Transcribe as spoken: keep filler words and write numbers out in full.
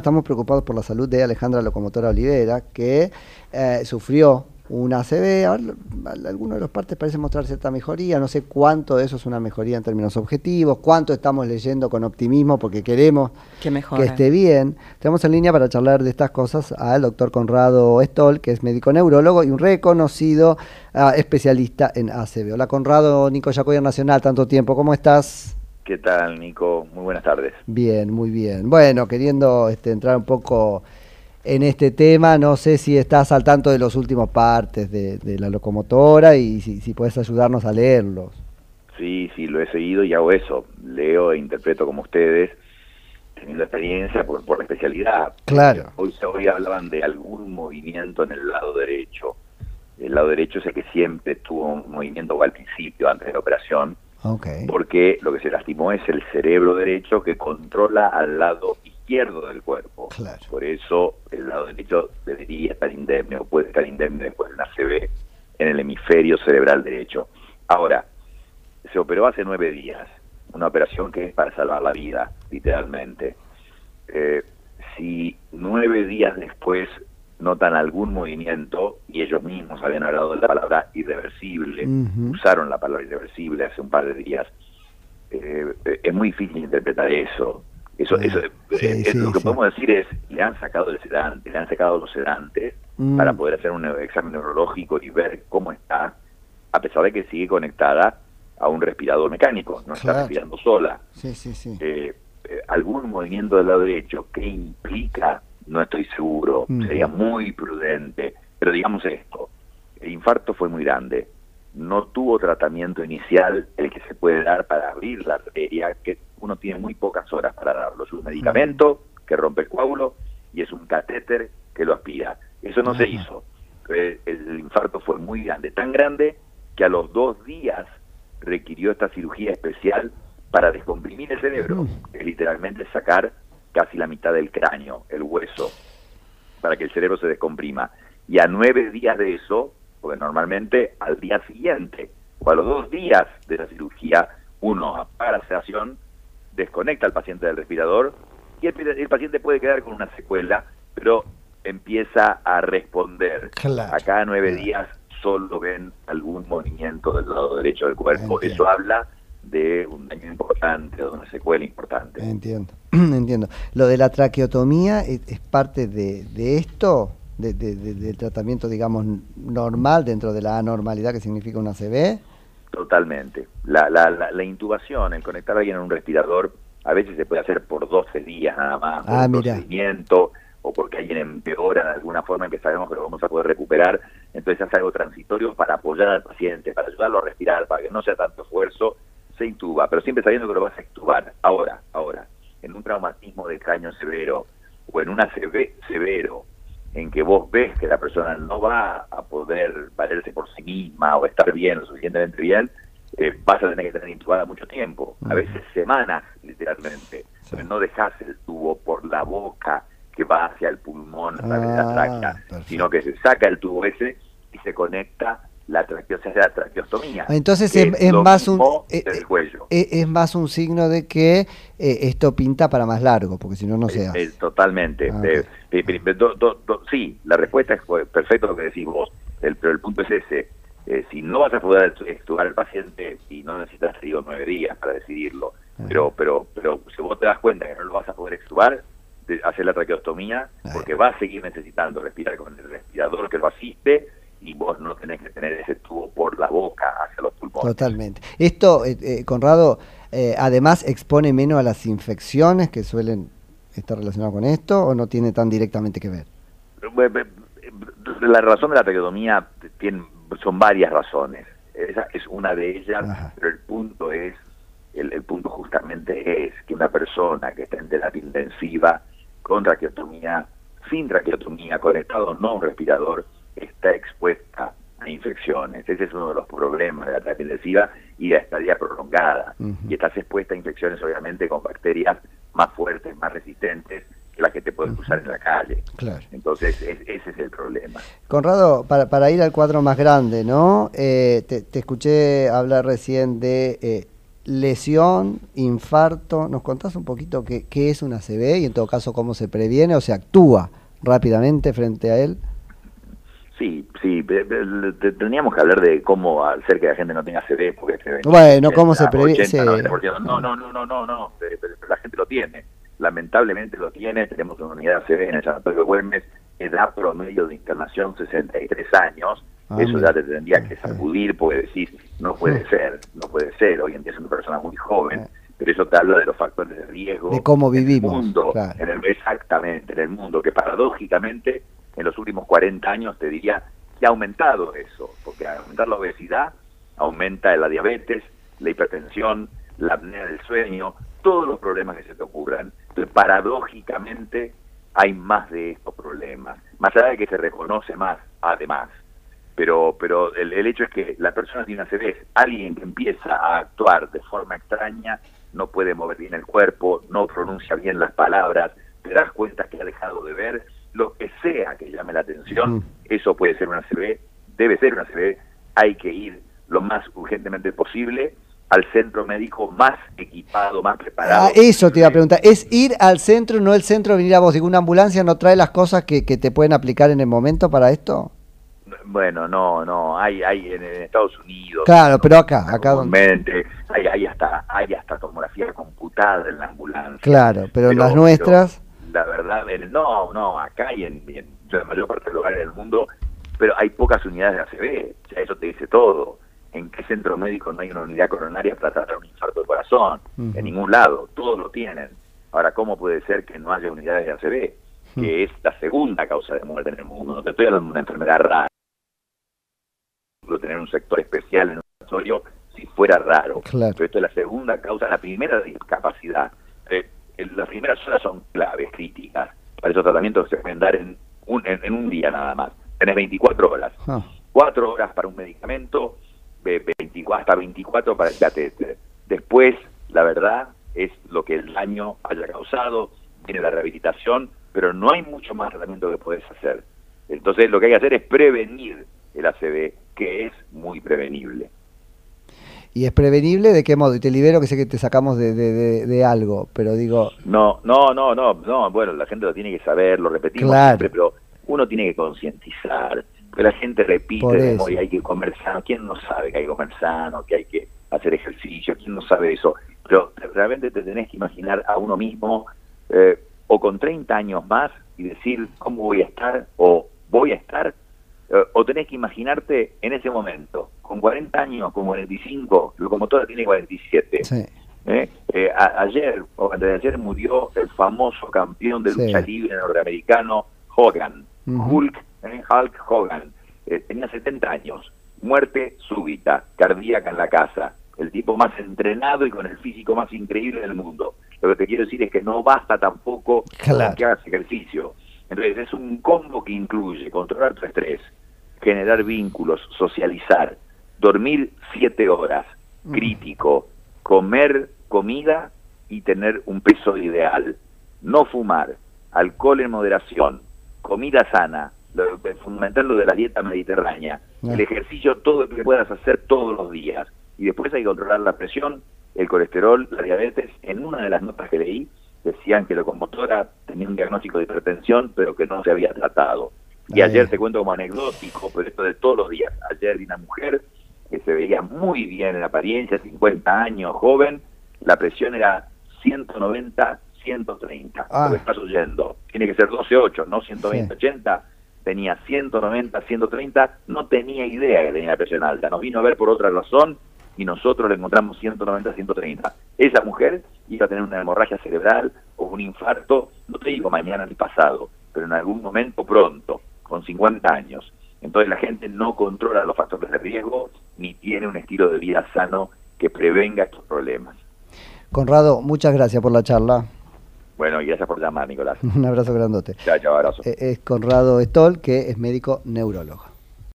estamos preocupados por la salud de Alejandra Locomotora Olivera, que eh, sufrió una A C V. Ahora, algunos de los partes parecen mostrar cierta mejoría. No sé cuánto de eso es una mejoría en términos objetivos, cuánto estamos leyendo con optimismo porque queremos que, que esté bien. Tenemos en línea para charlar de estas cosas al doctor Conrado Stoll, que es médico neurólogo y un reconocido uh, especialista en A C V. Hola Conrado, Nico Yacoya Nacional, tanto tiempo, ¿cómo estás? ¿Qué tal, Nico? Muy buenas tardes. Bien, muy bien. Bueno, queriendo este, entrar un poco en este tema, no sé si estás al tanto de los últimos partes de, de la locomotora y si, si puedes ayudarnos a leerlos. Sí, sí, lo he seguido y hago eso. Leo e interpreto como ustedes, teniendo experiencia por, por la especialidad. Claro. Hoy, hoy hablaban de algún movimiento en el lado derecho. El lado derecho es el que siempre tuvo un movimiento al principio, antes de la operación. Okay. Porque lo que se lastimó es el cerebro derecho que controla al lado izquierdo del cuerpo. Claro. Por eso el lado derecho debería estar indemne o puede estar indemne después de una A C V en el hemisferio cerebral derecho. Ahora, se operó hace nueve días, una operación que es para salvar la vida, literalmente. Eh, si nueve días después notan algún movimiento, y ellos mismos habían hablado de la palabra irreversible, uh-huh. usaron la palabra irreversible hace un par de días, eh, es muy difícil interpretar eso. Eso, uh-huh. eso sí, eh, sí, lo que sí. podemos decir es, le han sacado el sedante, le han sacado los sedantes uh-huh. para poder hacer un examen neurológico y ver cómo está, a pesar de que sigue conectada a un respirador mecánico, no está claro. respirando sola. Sí, sí, sí. Eh, eh, algún movimiento del lado derecho que implica, no estoy seguro, mm. sería muy prudente, pero digamos esto, el infarto fue muy grande, no tuvo tratamiento inicial el que se puede dar para abrir la arteria, que uno tiene muy pocas horas para darlo, es un medicamento mm. que rompe el coágulo y es un catéter que lo aspira, eso no uh-huh. se hizo, el, el infarto fue muy grande, tan grande que a los dos días requirió esta cirugía especial para descomprimir el cerebro, uh-huh. que es literalmente sacar casi la mitad del cráneo, el hueso, para que el cerebro se descomprima. Y a nueve días de eso, porque normalmente al día siguiente o a los dos días de la cirugía, uno apaga la sedación, desconecta al paciente del respirador y el, el paciente puede quedar con una secuela, pero empieza a responder. Claro, Acá a nueve claro. días solo ven algún movimiento del lado derecho del cuerpo. Entiendo. Eso habla de un daño importante, de una secuela importante. Entiendo, entiendo. Lo de la traqueotomía es, es parte de, de esto, de, de, de, del tratamiento, digamos, normal dentro de la anormalidad que significa una A C V. Totalmente. La, la, la, la intubación, el conectar a alguien en un respirador, a veces se puede hacer por doce días nada más, por ah, un mira. procedimiento, o porque alguien empeora de alguna forma en que sabemos que lo vamos a poder recuperar. Entonces hace algo transitorio para apoyar al paciente, para ayudarlo a respirar, para que no sea tanto esfuerzo, se intuba, pero siempre sabiendo que lo vas a extubar. Ahora, ahora, en un traumatismo de cráneo severo o en un A C V severo, en que vos ves que la persona no va a poder valerse por sí misma o estar bien, lo suficientemente bien, eh, vas a tener que tener intubada mucho tiempo, a veces semanas, literalmente. Sí. Pero no dejás el tubo por la boca que va hacia el pulmón a través ah, de la tráquea, perfecto. Sino que se saca el tubo ese y se conecta la traqueo, se hace la traqueostomía. Entonces es, es, es más un eh, cuello. Es, es más un signo de que eh, esto pinta para más largo, porque si no no se hace. Eh, totalmente. Ah, okay. eh, eh, do, do, do, sí, la respuesta es perfecto lo que decís vos, el, pero el punto es ese. Eh, si no vas a poder extubar al paciente y no necesitas, digo, nueve días para decidirlo, ah. pero pero pero si vos te das cuenta que no lo vas a poder extubar, hacer la traqueostomía, ah. porque vas a seguir necesitando respirar con el respirador que lo asiste, y vos no tenés que tener ese tubo por la boca hacia los pulmones. Totalmente. Esto, eh, eh, Conrado, eh, además expone menos a las infecciones que suelen estar relacionadas con esto, ¿o no tiene tan directamente que ver? La razón de la traqueotomía tiene, son varias razones. Esa es una de ellas, ajá. Pero el punto es, el, el punto justamente es que una persona que está en terapia intensiva con traqueotomía, sin traqueotomía, conectado no a un respirador, está expuesta a infecciones. Ese es uno de los problemas de la terapia intensiva y de la estadía prolongada. Uh-huh. Y estás expuesta a infecciones, obviamente, con bacterias más fuertes, más resistentes que las que te puedes uh-huh. usar en la calle. Claro. Entonces, es, ese es el problema. Conrado, para, para ir al cuadro más grande, ¿no? Eh, te, te escuché hablar recién de eh, lesión, infarto. ¿Nos contás un poquito qué, qué es una A C V y en todo caso cómo se previene o se actúa rápidamente frente a él? Sí, sí, teníamos que hablar de cómo hacer que la gente no tenga A C V, porque bueno, cómo se previene. Sí. No, no, no, no, no, no, la gente lo tiene, lamentablemente lo tiene. Tenemos una unidad A C V en el Sanatorio Güemes, edad promedio de internación sesenta y tres años. Ah, eso ya te tendría que sacudir, porque decís, no puede ser, no puede ser, hoy en día es una persona muy joven, pero eso te habla de los factores de riesgo. De cómo vivimos. En el mundo, claro. en el, exactamente, en el mundo, que paradójicamente en los últimos cuarenta años te diría que ha aumentado eso, porque al aumentar la obesidad, aumenta la diabetes, la hipertensión, la apnea del sueño, todos los problemas que se te ocurran. Entonces, paradójicamente, hay más de estos problemas, más allá de que se reconoce más, además. Pero pero el, el hecho es que la persona tiene A C V, alguien que empieza a actuar de forma extraña, no puede mover bien el cuerpo, no pronuncia bien las palabras, te das cuenta que ha dejado de ver, lo que sea que llame la atención, mm. eso puede ser una A C V, debe ser una A C V, hay que ir lo más urgentemente posible al centro médico más equipado, más preparado. Ah, eso te iba a preguntar, ¿es ir al centro, no el centro venir a vos? ¿Digo, una ambulancia no trae las cosas que, que te pueden aplicar en el momento para esto? Bueno, no, no, hay hay en, en Estados Unidos. Claro, pero acá, acá donde hay, hay hasta hay hasta tomografía computada en la ambulancia. Claro, pero, pero en las nuestras. La verdad, en, no, no, acá y en, en la mayor parte de los lugares del mundo, pero hay pocas unidades de A C V, o sea, eso te dice todo. ¿En qué centro médico no hay una unidad coronaria para tratar un infarto de corazón? Uh-huh. En ningún lado, todos lo tienen. Ahora, ¿cómo puede ser que no haya unidades de A C V? Uh-huh. Que es la segunda causa de muerte en el mundo. No te estoy hablando de una enfermedad rara. Tener un sector especial en un laboratorio si fuera raro. Claro. Pero esto es la segunda causa, la primera de discapacidad. Eh, las primeras horas son claves, críticas. Para esos tratamientos se pueden dar en un, en, en un día nada más. Tenés veinticuatro horas. Ah. cuatro horas para un medicamento, veinticuatro, hasta veinticuatro para el catéter. Después, la verdad, es lo que el daño haya causado, viene la rehabilitación, pero no hay mucho más tratamiento que podés hacer. Entonces, lo que hay que hacer es prevenir el A C V, que es muy prevenible. ¿Y es prevenible de qué modo? Y te libero, que sé que te sacamos de, de, de, de algo, pero digo... No, no, no, no, no, bueno, la gente lo tiene que saber, lo repetimos claro. siempre, pero uno tiene que concientizar, porque la gente repite de memoria, hay que comer sano. ¿Quién no sabe que hay que comer sano, que hay que hacer ejercicio? ¿Quién no sabe eso? Pero realmente te tenés que imaginar a uno mismo, eh, o con treinta años más, y decir cómo voy a estar, o voy a estar, o tenés que imaginarte en ese momento, con cuarenta años, con cuarenta y cinco, el locomotora tiene cuarenta y siete. Sí. ¿Eh? Eh, a, ayer, o antes de ayer, murió el famoso campeón de lucha sí. libre norteamericano, Hogan, uh-huh. Hulk, ¿eh? Hulk Hogan. Eh, tenía setenta años, muerte súbita, cardíaca en la casa, el tipo más entrenado y con el físico más increíble del mundo. Lo que te quiero decir es que no basta tampoco claro. con que hagas ejercicio. Entonces es un combo que incluye controlar tu estrés, generar vínculos, socializar, dormir siete horas, mm. crítico, comer comida y tener un peso ideal, no fumar, alcohol en moderación, comida sana, lo, fundamental lo de la dieta mediterránea, mm. el ejercicio, todo lo que puedas hacer todos los días. Y después hay que controlar la presión, el colesterol, la diabetes. En una de las notas que leí, decían que la locomotora tenía un diagnóstico de hipertensión, pero que no se había tratado. Y Ay. ayer te cuento como anecdótico, pero esto de todos los días. Ayer vi una mujer que se veía muy bien en apariencia, cincuenta años, joven, la presión era ciento noventa, ciento treinta. Ah. Lo que estás oyendo. Tiene que ser doce ocho, no ciento veinte, sí. ochenta. Tenía ciento noventa, ciento treinta, no tenía idea que tenía la presión alta. Nos vino a ver por otra razón y nosotros le encontramos ciento noventa, ciento treinta. Esa mujer iba a tener una hemorragia cerebral o un infarto, no te digo mañana ni pasado, pero en algún momento pronto, con cincuenta años. Entonces la gente no controla los factores de riesgo ni tiene un estilo de vida sano que prevenga estos problemas. Conrado, muchas gracias por la charla. Bueno, y gracias por llamar, Nicolás. Un abrazo grandote. Chao, chao, abrazo. Es Conrado Stoll, que es médico neurólogo.